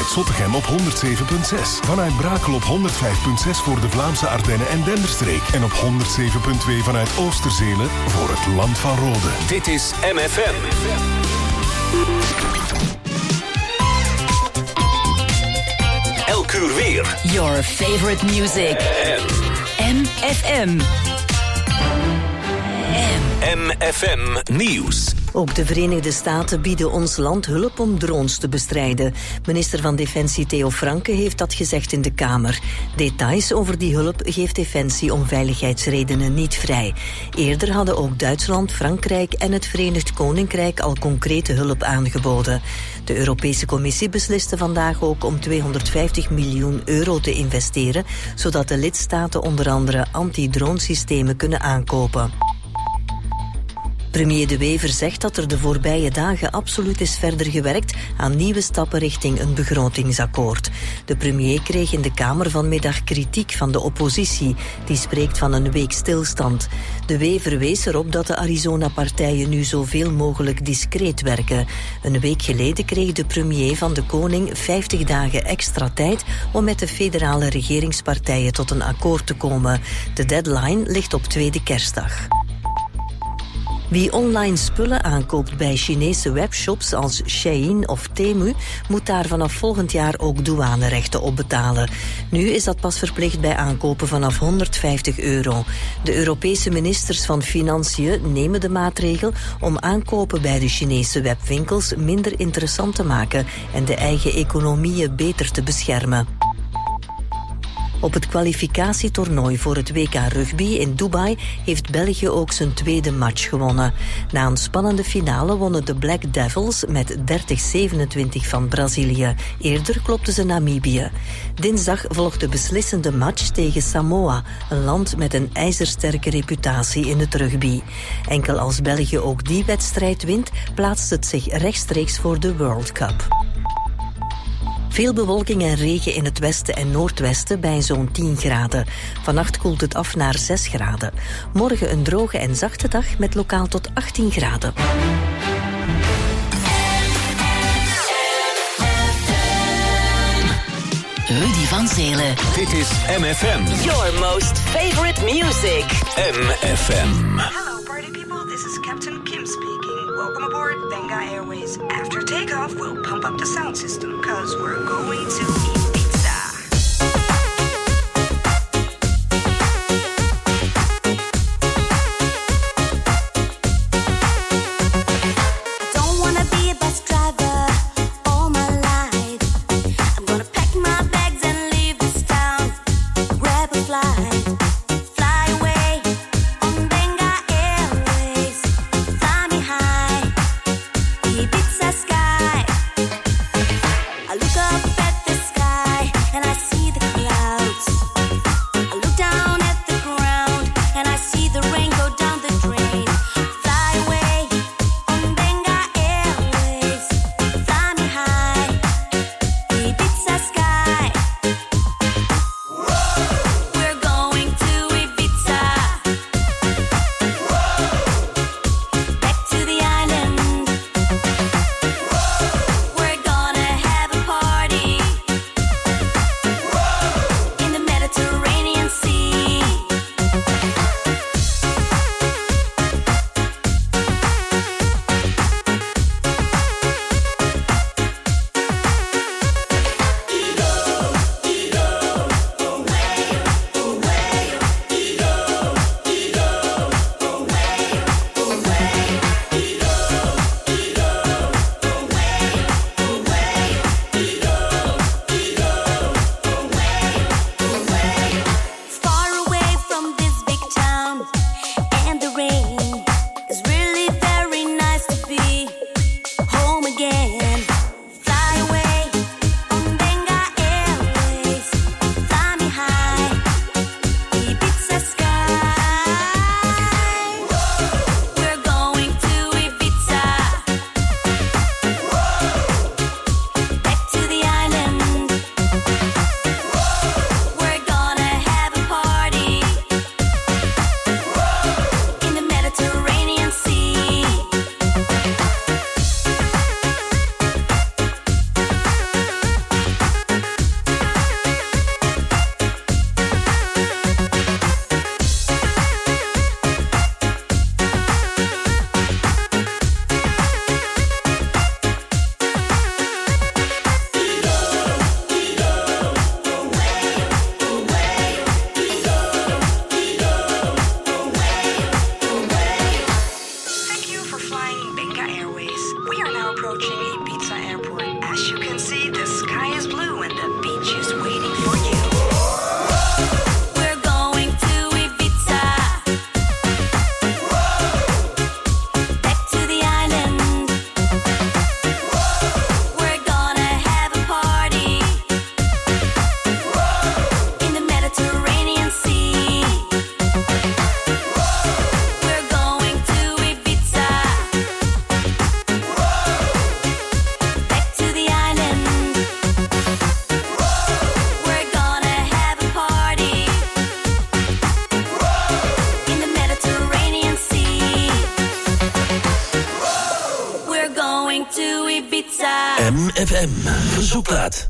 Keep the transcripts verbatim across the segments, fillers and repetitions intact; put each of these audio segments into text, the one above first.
vanuit Zottegem op honderd zeven komma zes. Vanuit Brakel op honderd vijf komma zes voor de Vlaamse Ardennen en Denderstreek. En op honderd zeven komma twee vanuit Oosterzelen voor het Land van Rode. Dit is M F M. Elk uur weer. Your favorite music. M F M. M F M Nieuws. Ook de Verenigde Staten bieden ons land hulp om drones te bestrijden. Minister van Defensie Theo Franke heeft dat gezegd in de Kamer. Details over die hulp geeft Defensie om veiligheidsredenen niet vrij. Eerder hadden ook Duitsland, Frankrijk en het Verenigd Koninkrijk al concrete hulp aangeboden. De Europese Commissie besliste vandaag ook om tweehonderdvijftig miljoen euro te investeren, zodat de lidstaten onder andere anti-dronesystemen kunnen aankopen. Premier De Wever zegt dat er de voorbije dagen absoluut is verder gewerkt aan nieuwe stappen richting een begrotingsakkoord. De premier kreeg in de Kamer vanmiddag kritiek van de oppositie. Die spreekt van een week stilstand. De Wever wees erop dat de Arizona-partijen nu zoveel mogelijk discreet werken. Een week geleden kreeg de premier van de koning vijftig dagen extra tijd om met de federale regeringspartijen tot een akkoord te komen. De deadline ligt op tweede kerstdag. Wie online spullen aankoopt bij Chinese webshops als Shein of Temu moet daar vanaf volgend jaar ook douanerechten op betalen. Nu is dat pas verplicht bij aankopen vanaf honderdvijftig euro. De Europese ministers van Financiën nemen de maatregel om aankopen bij de Chinese webwinkels minder interessant te maken en de eigen economieën beter te beschermen. Op het kwalificatietoernooi voor het W K Rugby in Dubai heeft België ook zijn tweede match gewonnen. Na een spannende finale wonnen de Black Devils met dertig zevenentwintig van Brazilië. Eerder klopten ze Namibië. Dinsdag volgt de beslissende match tegen Samoa, een land met een ijzersterke reputatie in het rugby. Enkel als België ook die wedstrijd wint, plaatst het zich rechtstreeks voor de World Cup. Veel bewolking en regen in het westen en noordwesten bij zo'n tien graden. Vannacht koelt het af naar zes graden. Morgen een droge en zachte dag met lokaal tot achttien graden. Rudy van Zelen. Dit is M F M. Your most favorite music. M F M. Hello party people, this is Captain Kim speaking. Welcome aboard Benga Airways. After takeoff, we'll pump up the sound system, cause we're going to eat pizza. I don't wanna be a bus driver all my life. I'm gonna pack my bags and leave this town, grab a flight. Fly away on Benga Airways. Fly me high, Ibiza sky. I look up at the sky. M verzoekplaat.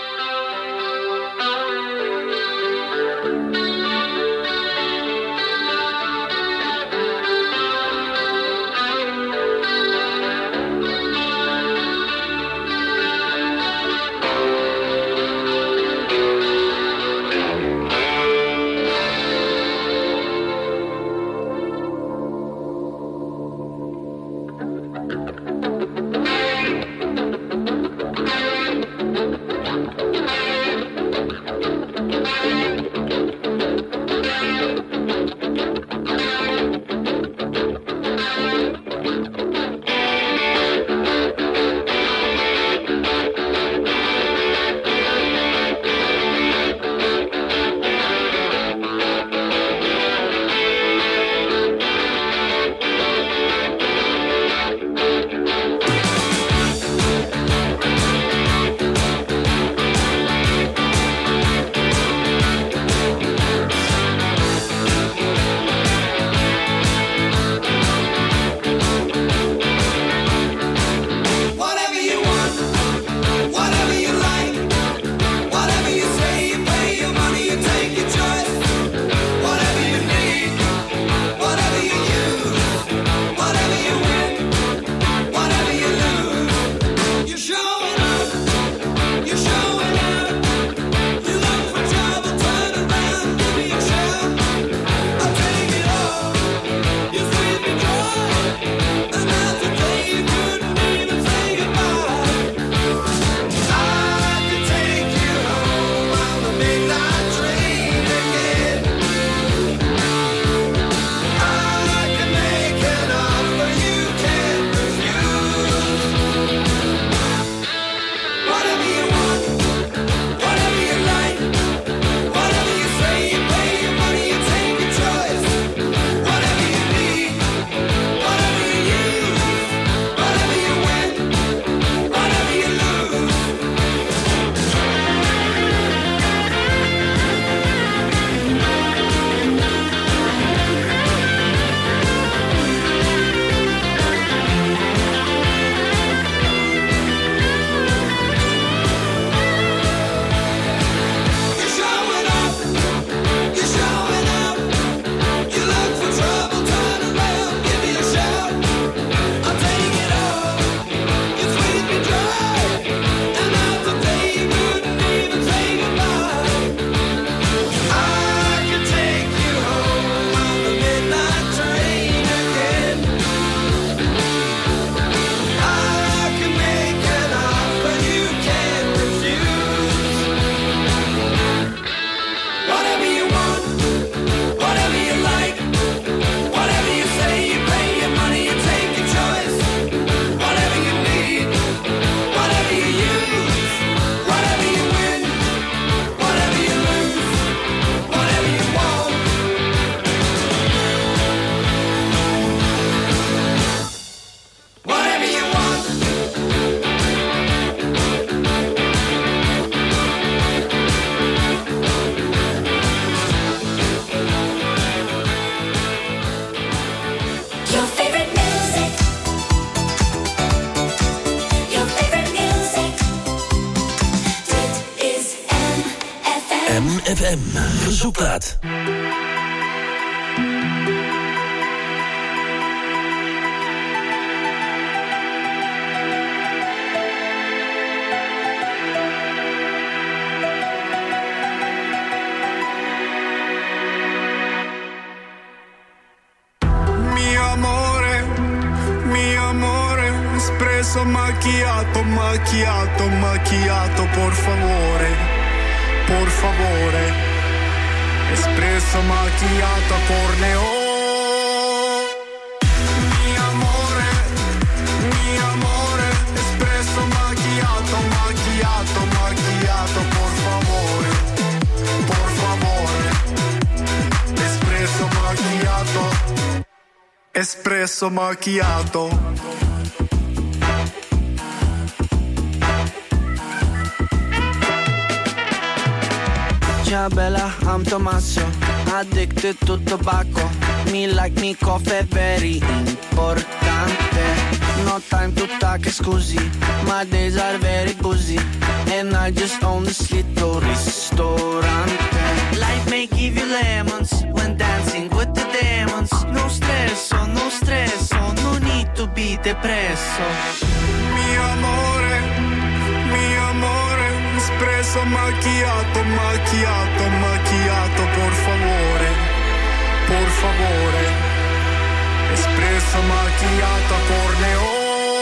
F M verzoekplaat. Macchiato, macchiato, macchiato, por favore, por favore. Espresso macchiato a corneo. Mi amore, mi amore. Espresso macchiato, macchiato, macchiato, por favore, por favore. Espresso macchiato, espresso macchiato. Ciao bella, I'm Tommaso, addicted to tobacco. Me like me coffee, very importante. no time to talk, scusi. My days are very busy, and I just own this little ristorante. Life may give you lemons when dancing with the demons. No stress, oh, no stress, oh, no need to be depresso. Mi amore, mi amore, espresso macchiato, macchiato, macchiato, por favore, por favore, espresso macchiato, corneo.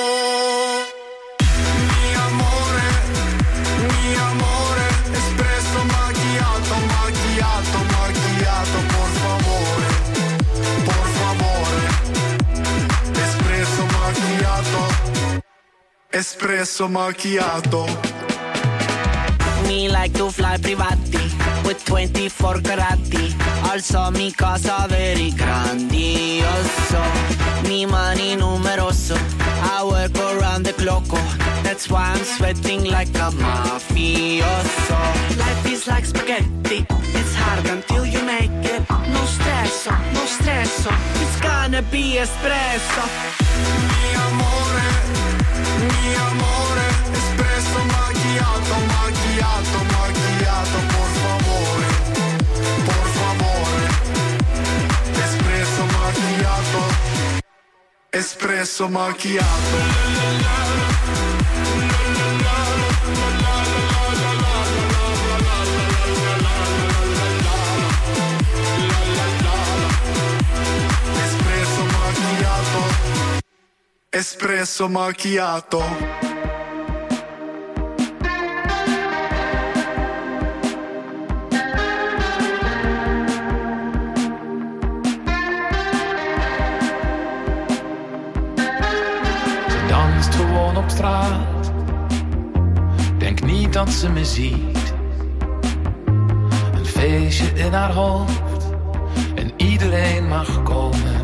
Mi amore, mi amore, espresso macchiato, macchiato, macchiato, por favore, por favore, espresso macchiato, espresso macchiato. Me like to fly privati with twenty-four carati. Also mi casa very grandioso. Mi money numeroso. I work around the clock. That's why I'm sweating like a mafioso. Life is like spaghetti. It's hard until you make it. No stresso, no stresso. It's gonna be espresso. Mi amore, mi amore, espresso macchiato, macchiato, macchiato, por favore, por favore, espresso macchiato, espresso macchiato. Espresso macchiato. Ze danst gewoon op straat. Denk niet dat ze me ziet. Een feestje in haar hoofd. En iedereen mag komen.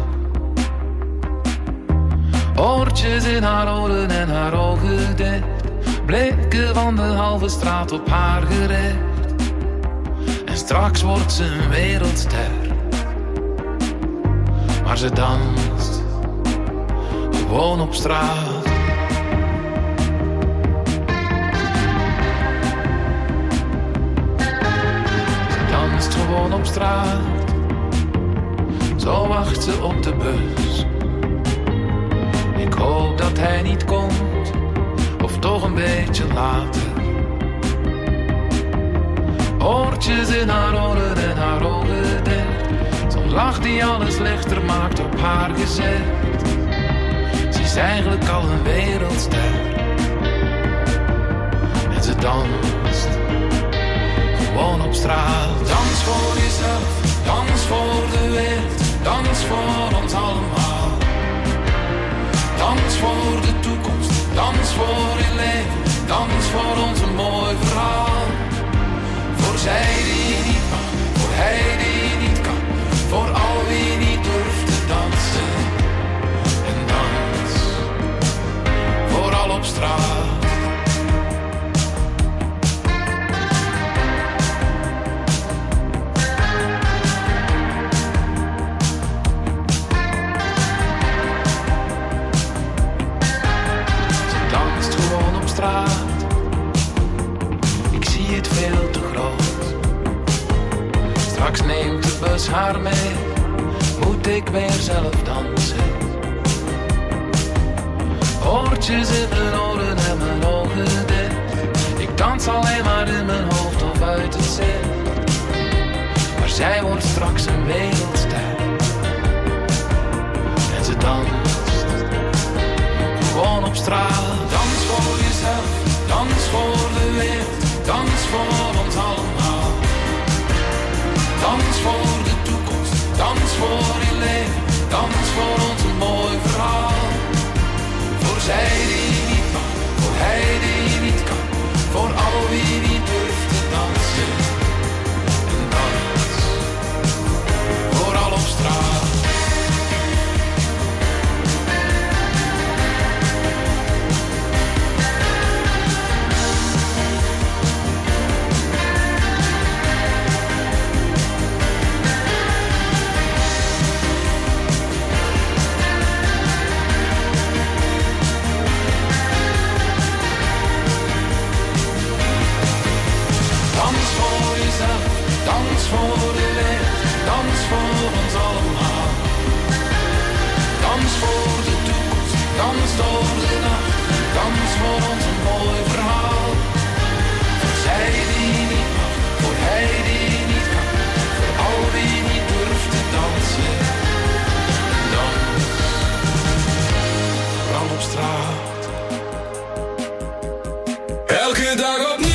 Oortjes in haar oren en haar ogen dicht. Blikken van de halve straat op haar gericht. En straks wordt ze een wereldster. Maar ze danst gewoon op straat. Ze danst gewoon op straat. Zo wacht ze op de bus. Ik hoop dat hij niet komt, of toch een beetje later. Oortjes in haar oren en haar ogen dicht. Zo'n lach die alles lichter maakt op haar gezicht. Ze is eigenlijk al een wereldster. En ze danst gewoon op straat. Dans voor jezelf, dans voor de wereld. Dans voor ons allemaal. Dans voor de toekomst, dans voor je leven, dans voor ons een mooi verhaal. Voor zij die niet mag, voor hij die niet kan, voor al wie niet durft te dansen. En dans, vooral op straat. Ik zie het veel te groot. Straks neemt de bus haar mee. Moet ik weer zelf dansen. Oortjes in mijn oren en mijn ogen dicht. Ik dans alleen maar in mijn hoofd of uit het zicht. Maar zij wordt straks een wereldster. En ze danst gewoon op straat. Dans voor jezelf, dans voor de wereld, dans voor ons allemaal. Dans voor de toekomst, dans voor je leven, dans voor ons een mooi verhaal. Voor zij die niet mag, voor hij die niet kan, voor al wie niet durft te dansen. En dans, voor Dans voor de wereld, dans voor ons allemaal. Dans voor de toekomst, dans door de nacht. Dans voor ons een mooi verhaal. Voor zij die niet mag, voor hij die niet kan. Voor al wie niet durft te dansen. Dans, vooral op straat. Elke dag opnieuw.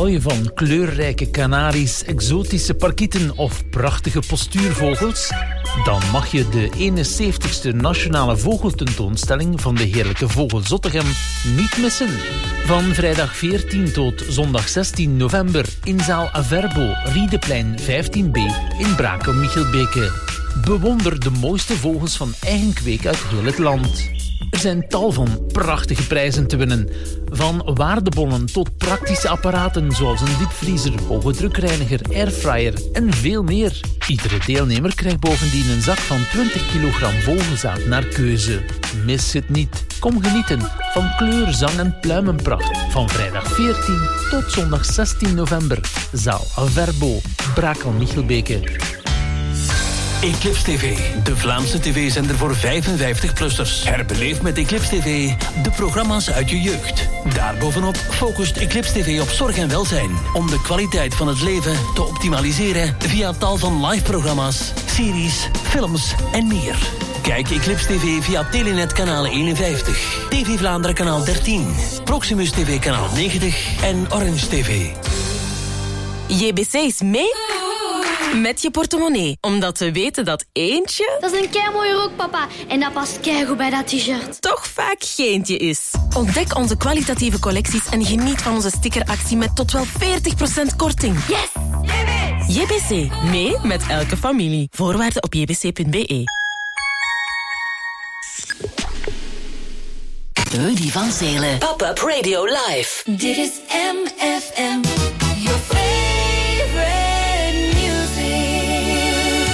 Hou je van kleurrijke kanaries, exotische parkieten of prachtige postuurvogels? Dan mag je de eenenzeventigste Nationale Vogeltentoonstelling van de Heerlijke Vogel Zottegem niet missen. Van vrijdag veertien tot zondag zestien november in zaal Averbo, Riedeplein vijftien b in Brakel-Michelbeke. Bewonder de mooiste vogels van eigen kweek uit heel het land. Er zijn tal van prachtige prijzen te winnen. Van waardebonnen tot praktische apparaten zoals een diepvriezer, hoge drukreiniger, airfryer en veel meer. Iedere deelnemer krijgt bovendien een zak van twintig kilogram vogelzaad naar keuze. Mis het niet. Kom genieten van kleur, zang en pluimenpracht. Van vrijdag veertien tot zondag zestien november. Zaal Averbo, Brakel-Michelbeke. Eclipse T V, de Vlaamse tv-zender voor vijfenvijftig-plussers. Herbeleef met Eclipse T V de programma's uit je jeugd. Daarbovenop focust Eclipse T V op zorg en welzijn, om de kwaliteit van het leven te optimaliseren via tal van live-programma's, series, films en meer. Kijk Eclipse T V via Telenet kanaal eenenvijftig, T V Vlaanderen kanaal dertien, Proximus T V kanaal negentig en Orange T V. J B C is mee met je portemonnee. Omdat we weten dat eentje... Dat is een keimooie rok, papa. En dat past keigoed bij dat t-shirt. Toch vaak geentje is. Ontdek onze kwalitatieve collecties en geniet van onze stickeractie met tot wel veertig procent korting. Yes! J B C. Mee met elke familie. Voorwaarden op j b c punt b e. Rudy van Zelen. Pop-up Radio Live. Dit is M F M. Your favorite music.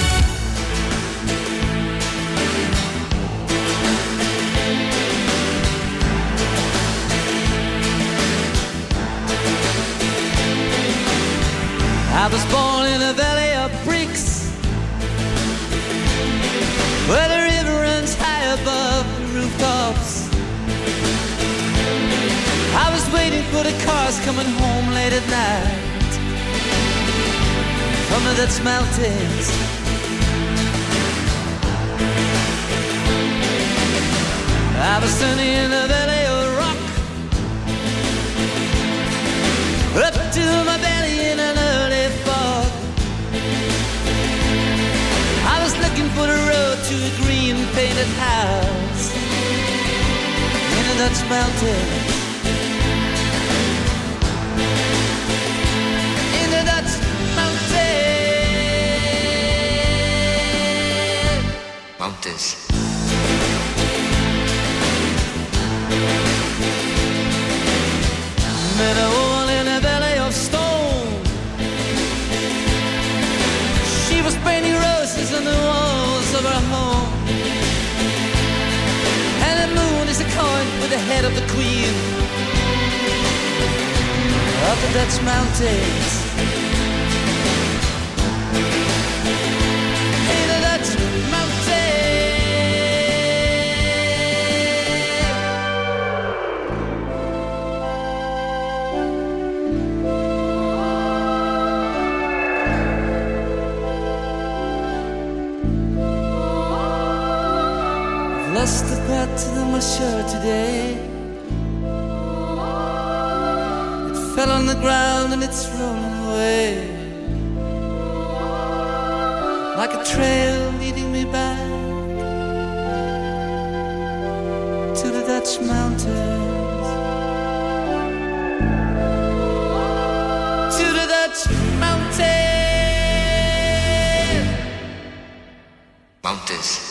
I was born in a valley of bricks, where the river runs high above the rooftops. I was waiting for the cars coming home late at night from the Dutch mountains. I was standing in a valley of rock, up to my belly in an early fog. I was looking for the road to a green painted house in the Dutch mountains. In the Dutch mountains. Mountains. Met a woman in a valley of stone. She was painting roses on the walls of her home. And the moon is a coin with the head of the queen of the Dutch mountains. In the Dutch mountains. Lost the path to my shirt today. It fell on the ground and it's rolling away, like a trail leading me back to the Dutch mountains. To the Dutch mountains. Mountains.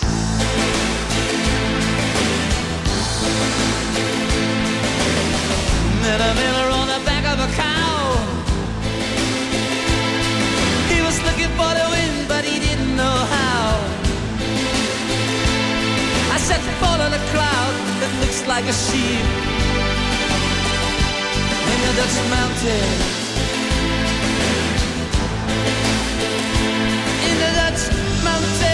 Met a miller on the back of a cow. He was looking for the wind, but he didn't know how. I said, follow the cloud that looks like a sheep in the Dutch mountains. In the Dutch mountains.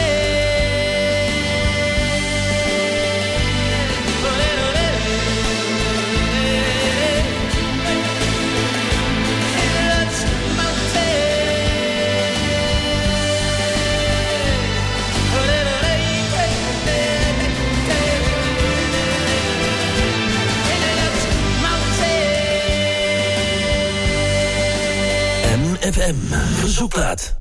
F M Verzoekplaat.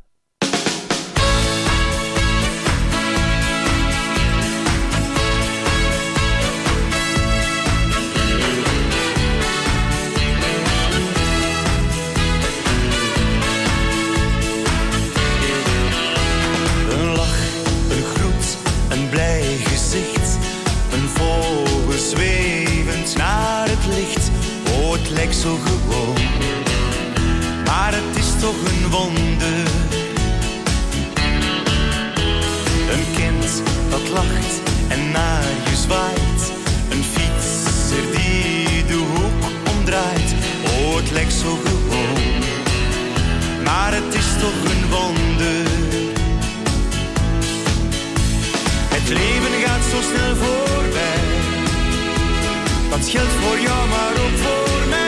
Een lach, een groet, een blij gezicht. Een vogel zwevend naar het licht. Oh, het lijkt zo gewoon, maar het is toch een wonder. Een kind dat lacht en naar je zwaait. Een fietser die de hoek omdraait. Oh, het lijkt zo gewoon, maar het is toch een wonder. Het leven gaat zo snel voorbij. Dat geldt voor jou, maar ook voor mij.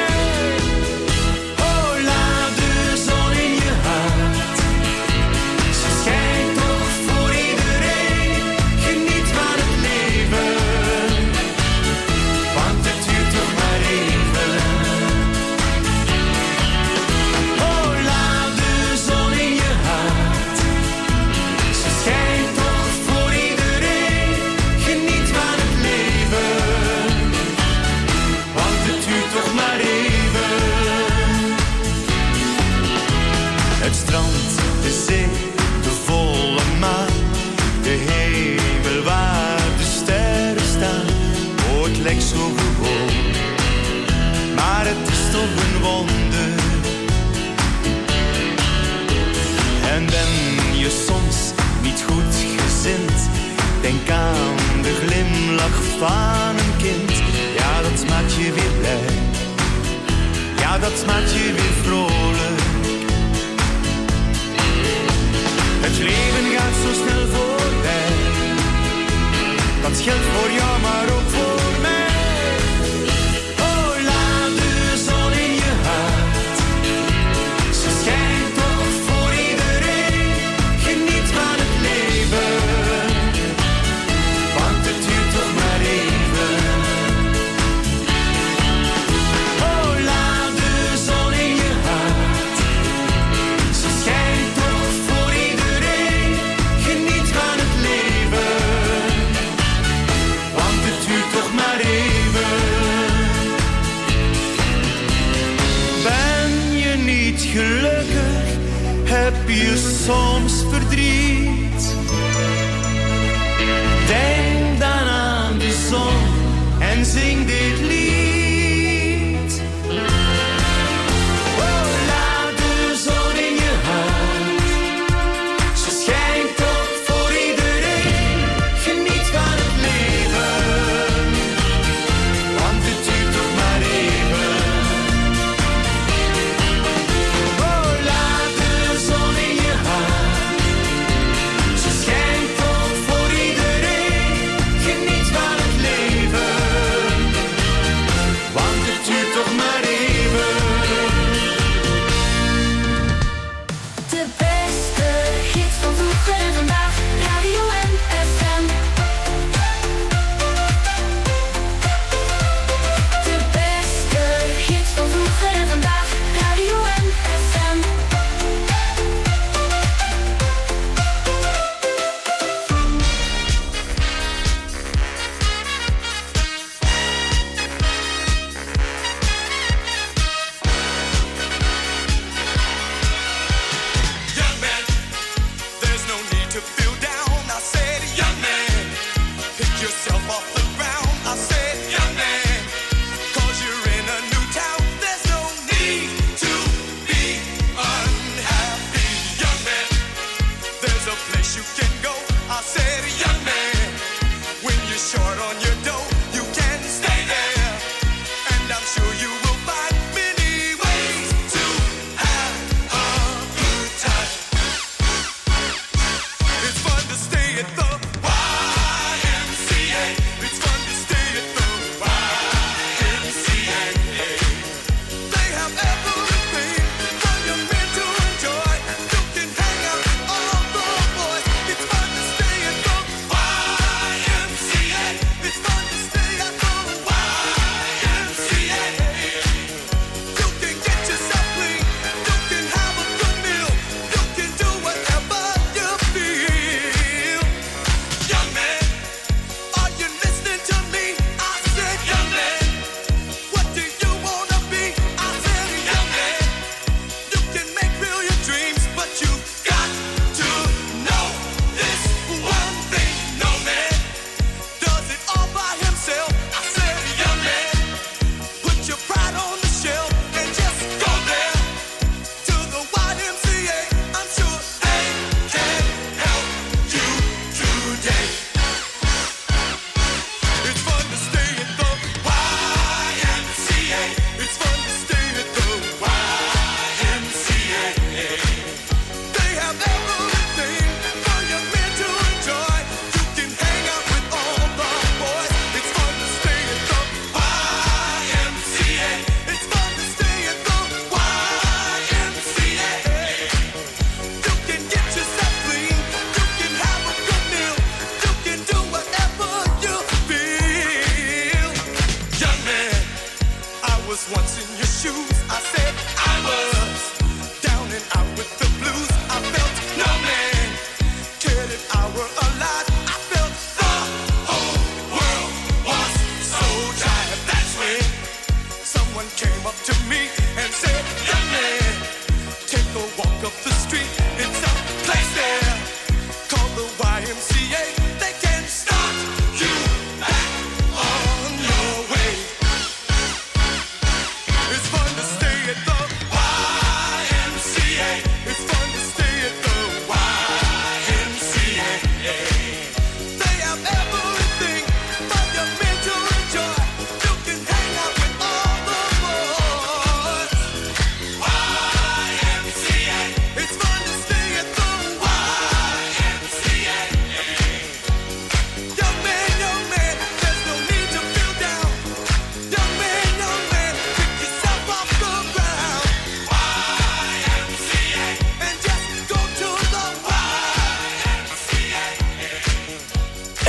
De zee, de volle maan, de hemel waar de sterren staan. Oh, het lijkt zo gewoon, maar het is toch een wonder. En ben je soms niet goed gezind, denk aan de glimlach van een kind. Ja, dat maakt je weer blij, ja, dat maakt je weer vrolijk. Het leven gaat zo snel voorbij. Dat geldt voor jou, maar ook voor mij. Oh, laat de zon in je hart. Ze schijnt toch voor iedereen. Geniet van het leven, want het duurt toch maar even. Oh, laat de zon in je hart. Ze schijnt toch voor iedereen. Geniet van het leven, want het duurt toch maar even. Ben je niet gelukkig? Heb je soms verdriet? Denk dan aan de zon en zing dit lied. Oh, laat de zon in je hart. Ze schijnt toch voor iedereen. Geniet van het leven, want het duurt toch maar even. Oh, laat de zon in je hart. Ze schijnt toch voor iedereen. Geniet van het leven,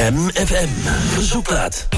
M F M. Verzoekplaat.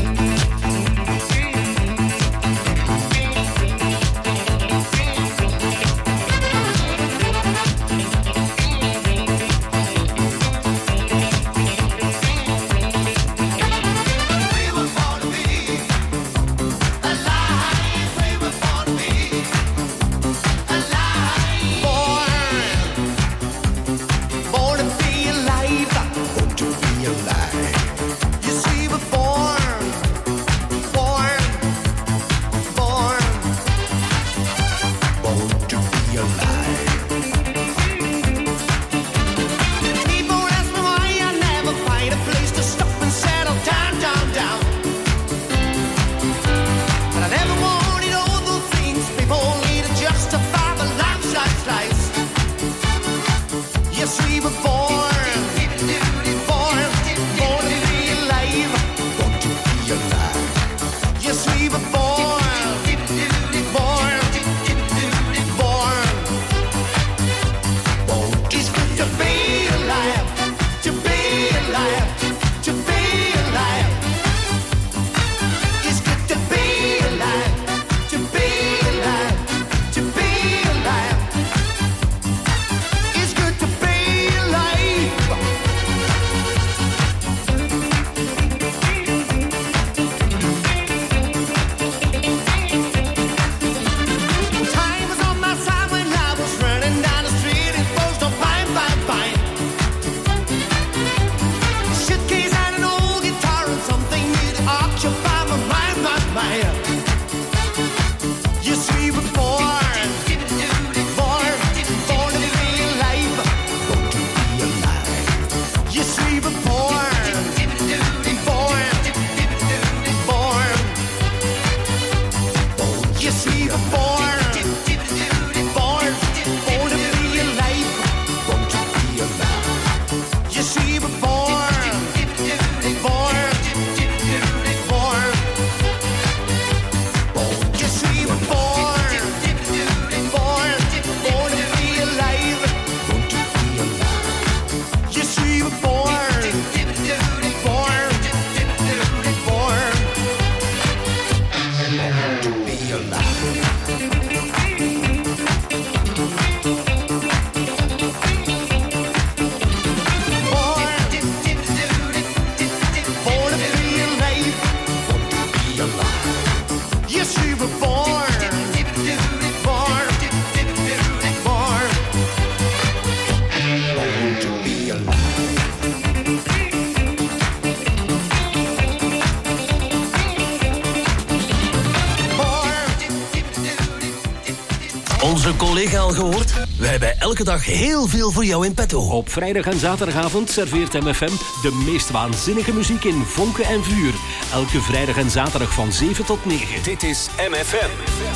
Onze collega al gehoord? Wij hebben elke dag heel veel voor jou in petto. Op vrijdag en zaterdagavond serveert M F M de meest waanzinnige muziek in vonken en vuur. Elke vrijdag en zaterdag van zeven tot negen. Dit is M F M.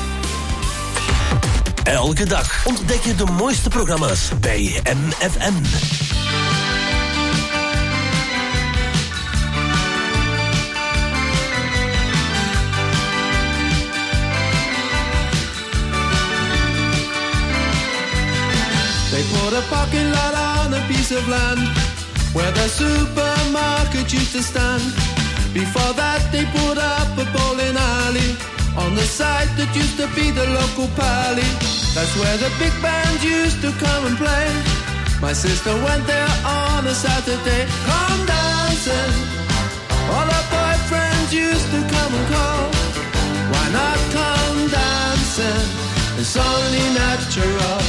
Elke dag ontdek je de mooiste programma's bij M F M. They put a parking lot on a piece of land where the supermarket used to stand. Before that they put up a bowling alley on the site that used to be the local pally. That's where the big band used to come and play. My sister went there on a Saturday. Come dancing, all her boyfriends used to come and call. Why not come dancing? It's only natural.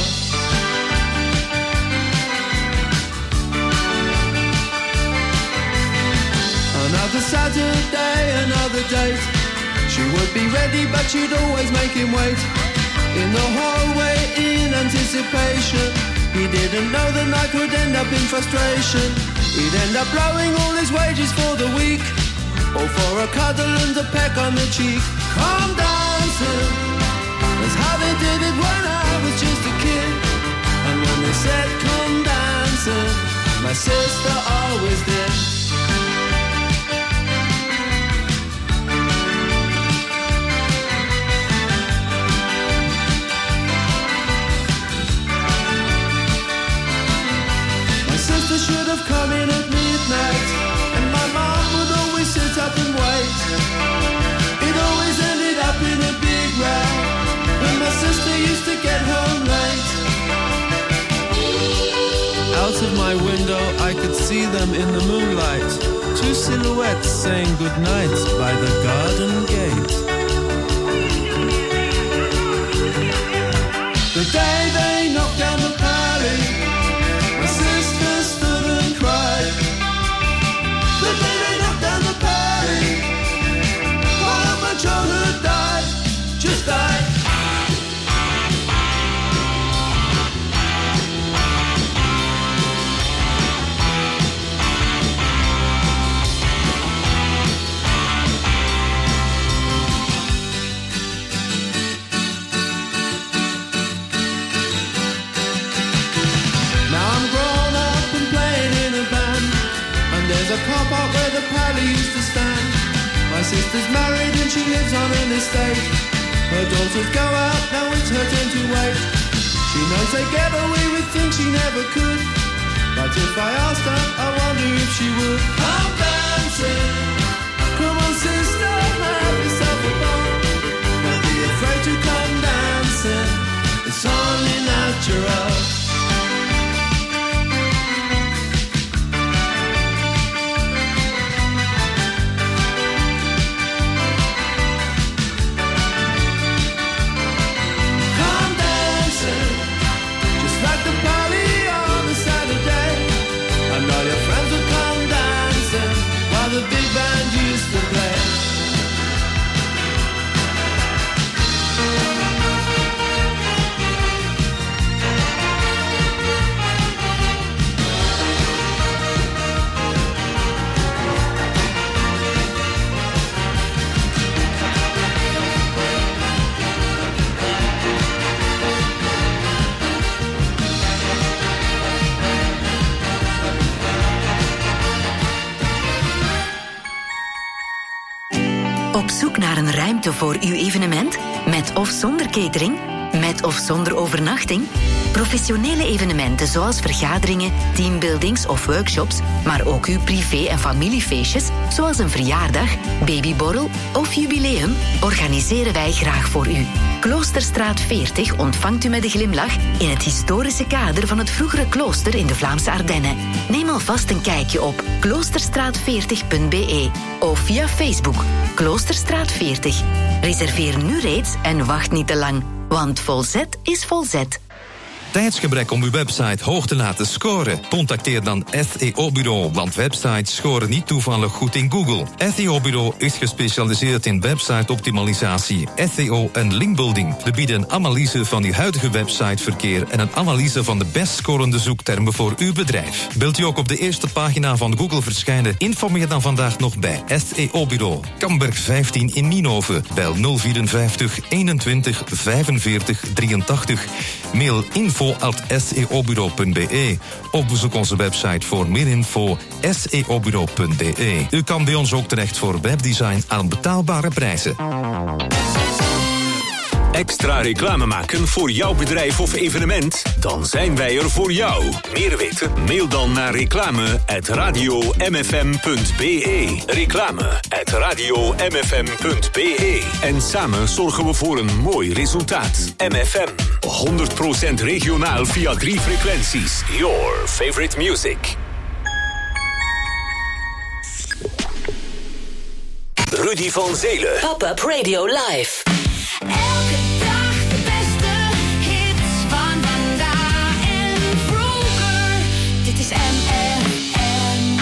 Another Saturday, another date. She would be ready, but she'd always make him wait. In the hallway, in anticipation. He didn't know the night could end up in frustration. He'd end up blowing all his wages for the week, or for a cuddle and a peck on the cheek. Come dancing, that's how they did it when I was just a kid. And when they said come dancing, my sister always did. Should have come in at midnight, and my mom up and wait. It always ended up in a big row when my sister used to get home late. Out of my window I could see them in the moonlight, two silhouettes saying goodnight by the garden gate. The day they knocked down the pally, my sister stood and cried. The day they knocked down the pally, while my childhood died, just died. There's a car park where the pally used to stand. My sister's married and she lives on an estate. Her daughters go out, now it's her turn to wait. She knows they get away with things she never could, but if I asked her, I wonder if she would. I'm dancing. Come on sister, have yourself a ball. Don't be afraid to come dancing, it's only natural. The big band used to play. Op zoek naar een ruimte voor uw evenement? Met of zonder catering? Met of zonder overnachting? Professionele evenementen zoals vergaderingen, teambuildings of workshops, maar ook uw privé- en familiefeestjes, zoals een verjaardag, babyborrel of jubileum, organiseren wij graag voor u. Kloosterstraat veertig ontvangt u met een glimlach in het historische kader van het vroegere klooster in de Vlaamse Ardennen. Neem alvast een kijkje op kloosterstraat veertig punt b e of via Facebook Kloosterstraat veertig. Reserveer nu reeds en wacht niet te lang, want Volzet is Volzet. Tijdsgebrek om uw website hoog te laten scoren? Contacteer dan S E O-bureau, want websites scoren niet toevallig goed in Google. S E O-bureau is gespecialiseerd in website-optimalisatie, S E O en linkbuilding. We bieden een analyse van uw huidige websiteverkeer en een analyse van de best scorende zoektermen voor uw bedrijf. Wilt u ook op de eerste pagina van Google verschijnen? Informeer dan vandaag nog bij S E O-bureau. Kamberg vijftien in Nienhoven. Bel nul vierenvijftig eenentwintig vijfenveertig drieëntachtig. Mail info at s e o bureau punt b e of bezoek onze website voor meer info s e o bureau punt b e. U kan bij ons ook terecht voor webdesign aan betaalbare prijzen. Extra reclame maken voor jouw bedrijf of evenement? Dan zijn wij er voor jou. Meer weten? Mail dan naar reclame at radio m f m punt b e. Reclame at radio m f m punt b e. En samen zorgen we voor een mooi resultaat. M F M, honderd procent regionaal via drie frequenties. Your favorite music. Rudy van Zelen. Pop-up Radio Live. Elke dag de beste hits van vandaag en vroeger. Dit is M F M.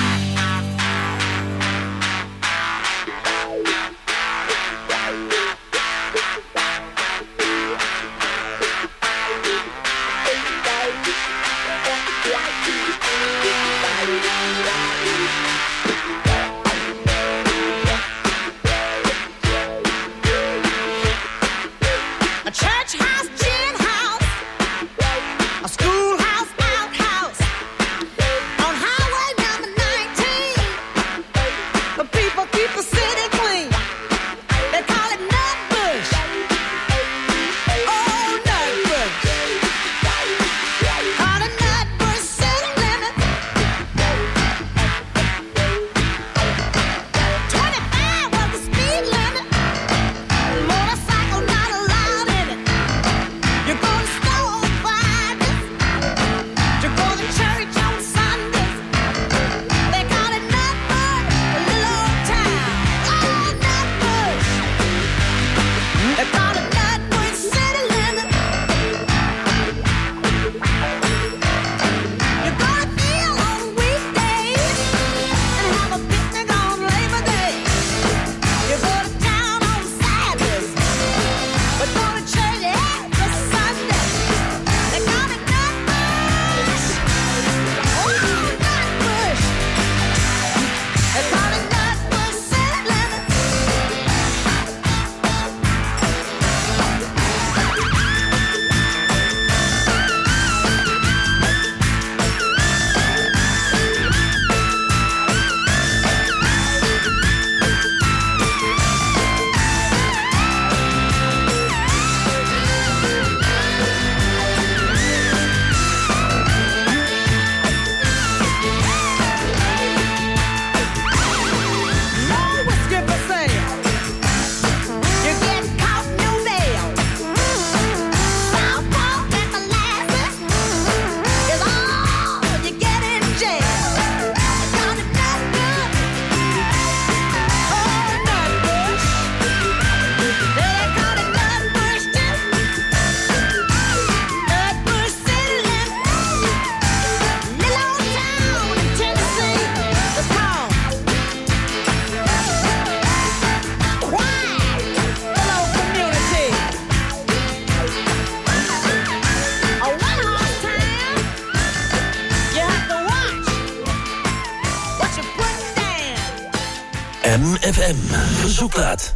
M F M. Verzoekplaat.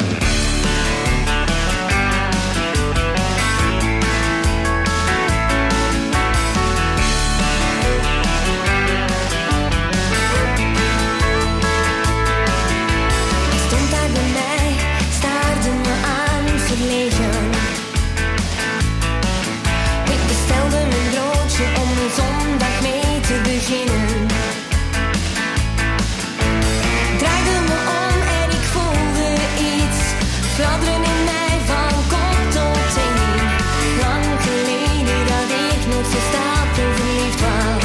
Stond daar bij mij, staarde me aan, verlegen. Ik bestelde mijn broodje om een zondag mee te beginnen. Draaide me om en ik voelde iets fladderen in mij van kop tot teen. Lang geleden dat ik nog zo stapelverliefd was.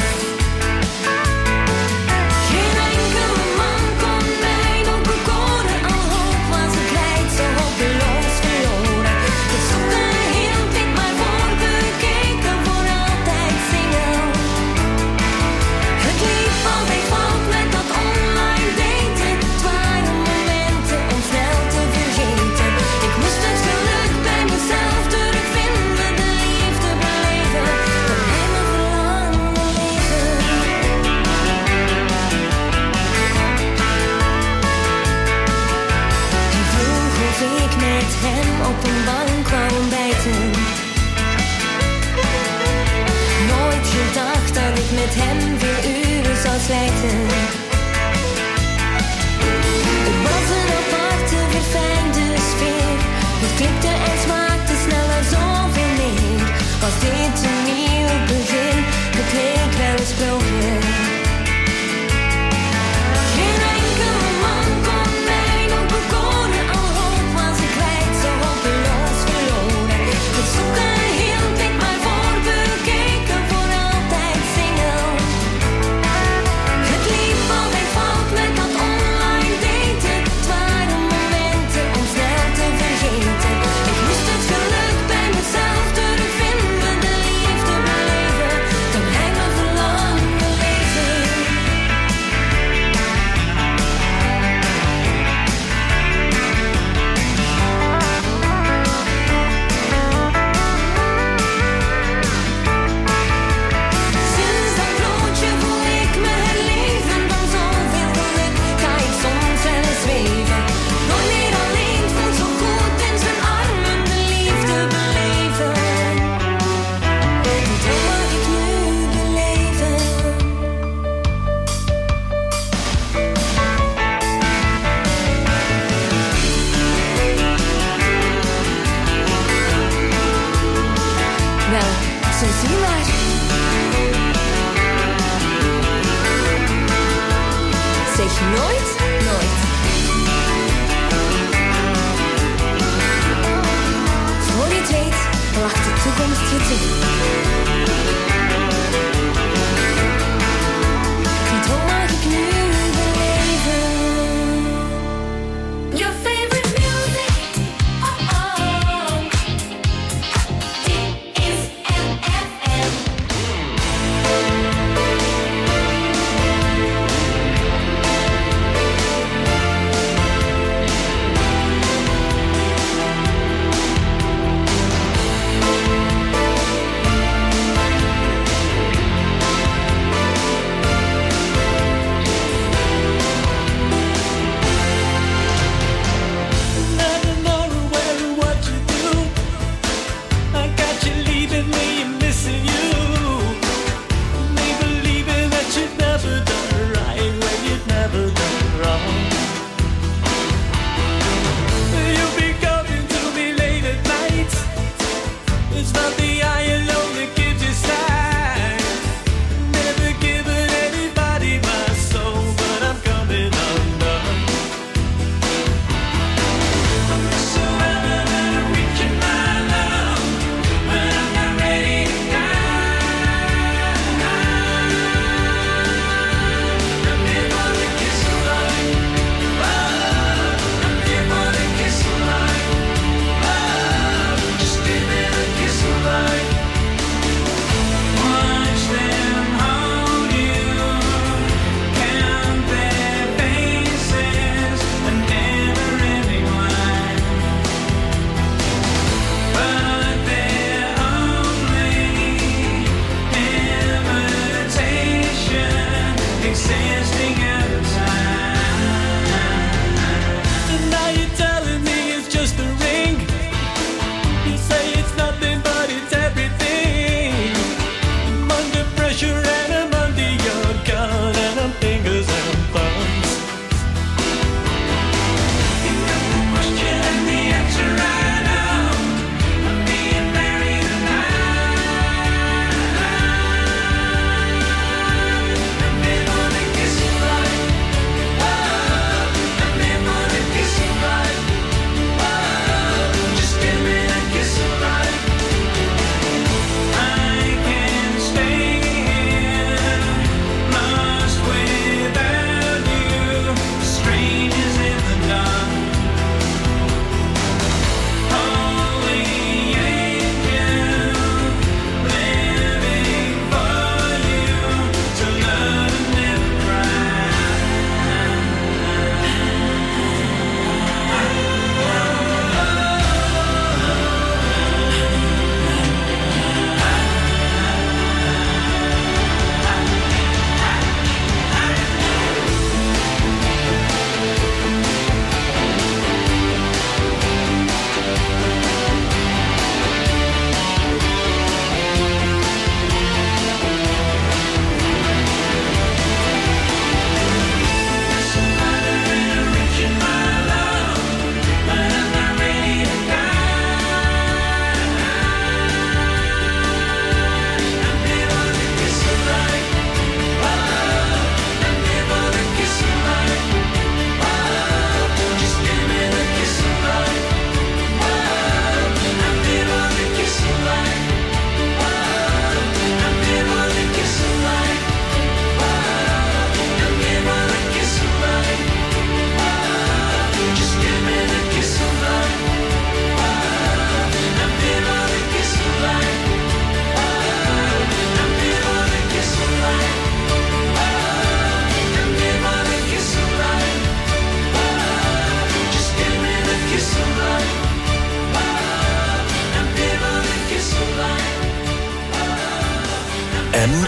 Geen enkele man kon mij nog bekoren, al hoop was ik kwijt, zo hopeloos verloren. De zoeken hield ik maar voor, bekeken voor altijd single. Het liep altijd fout met dat online daten. Het waren momenten om snel te vergeten. Ik moest het geluk bij mezelf terugvinden, de liefde beleven, dat hij me verlangde leven. Hij vroeg of ik met hem op een bank wou ontbijten. Nooit gedacht dat ik met hem veel uren zou slijten. Het was een aparte, verfijnde sfeer. Het klikte en smaakte sneller zoveel meer. Was dit een nieuw begin? Het leek wel een sprookje. Geen enkele man kon mij nog bekoren, al hoop was ik kwijt, zo hopeloos verloren. Het zoeken hield ik maar voor, bekeken voor altijd single. Het liep altijd fout met dat online daten. Het waren momenten om snel te vergeten. Ik moest het geluk bij mezelf terugvinden, de liefde beleven, toen hij me verlangde leven.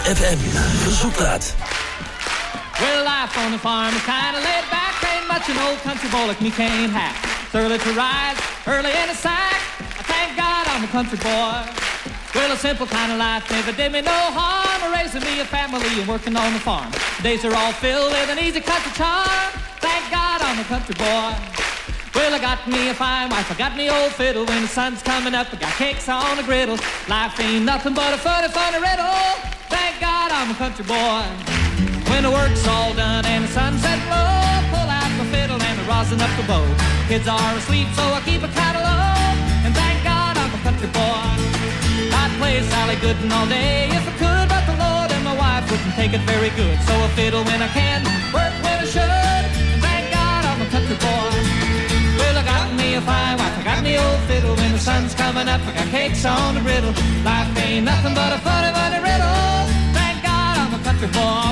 F M. Verzoekplaat. Well, life on the farm is kinda laid back. Ain't much an old country boy like me can't hack. It's early to rise, early in the sack. I thank God I'm a country boy. Well, a simple kind of life never did me no harm. Raising me a family and working on the farm. Days are all filled with an easy country charm. Thank God I'm a country boy. Well, I got me a fine wife, I got me old fiddle. When the sun's coming up, I got cakes on the griddle. Life ain't nothing but a funny, funny riddle. Thank God I'm a country boy. When the work's all done and the sunset low, pull out my fiddle and I rosin up the bow. Kids are asleep, so I keep a catalog. And thank God I'm a country boy. I'd play Sally Gooden all day if I could, but the Lord and my wife wouldn't take it very good. So I fiddle when I can, work when I should. And thank God I'm a country boy. Well, I got me a fine wife, I got me old fiddle. When the sun's coming up, I got cakes on the griddle. Life ain't nothing but a funny, funny riddle. Thank God I'm a country boy.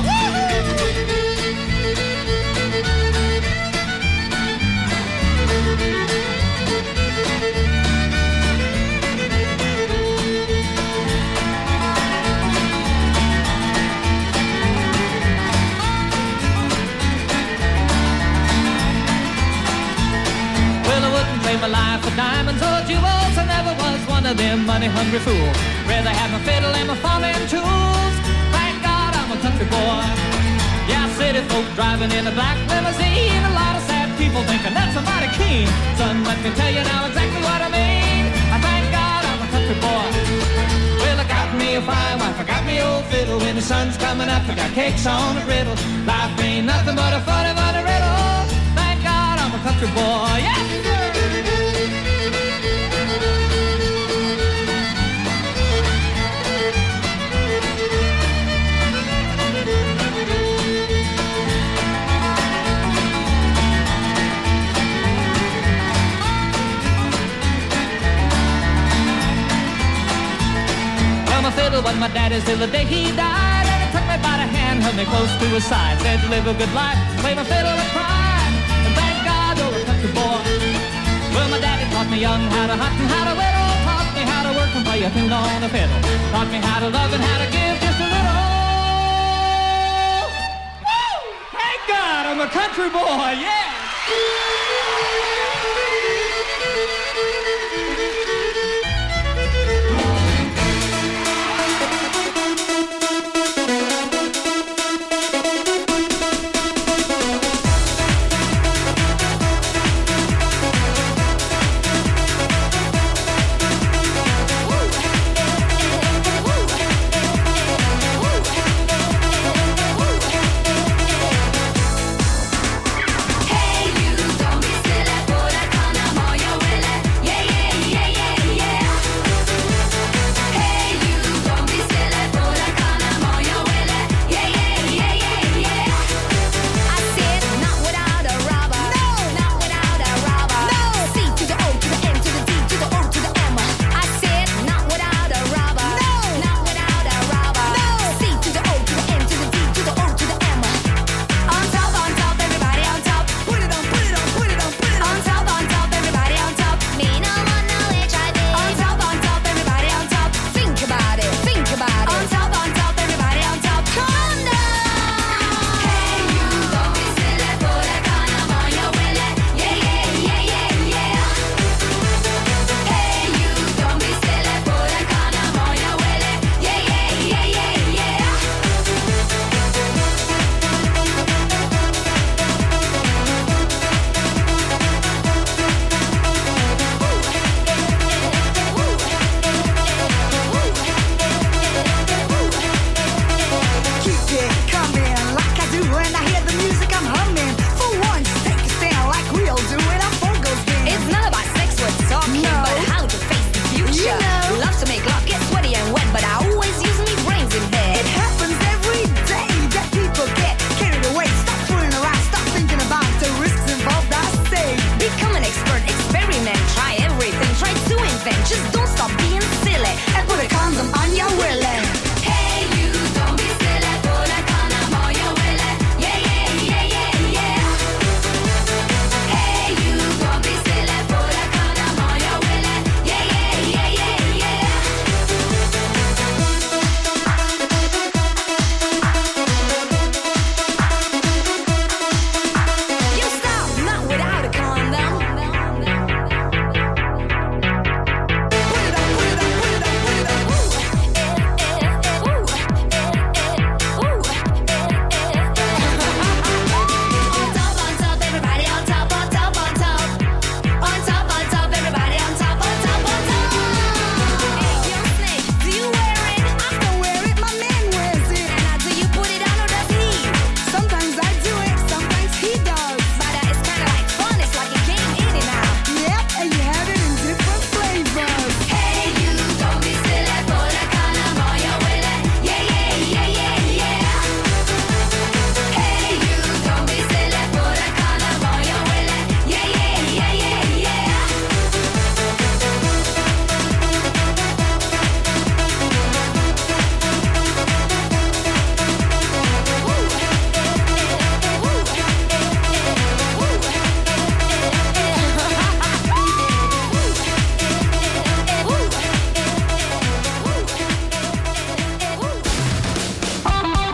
My life for diamonds or jewels. I never was one of them money-hungry fools. Rather have my fiddle and my farming tools. Thank God I'm a country boy. Yeah, city folk driving in a black limousine. A lot of sad people thinking that's a mighty keen. Son, let me tell you now exactly what I mean. I thank God I'm a country boy. Well, I got me a fine wife, I got me old fiddle. When the sun's coming up, I got cakes on the griddle. Life ain't nothing but a funny, funny riddle. Thank God I'm a country boy. Yeah, sir. Fiddle was my daddy's till the day he died. And he took me by the hand, held me close to his side. Said to live a good life, play my fiddle with pride. And thank God you're a country boy. Well, my daddy taught me young how to hunt and how to whittle. Taught me how to work and play a tune on the fiddle. Taught me how to love and how to give just a little. Woo! Thank God I'm a country boy, yeah!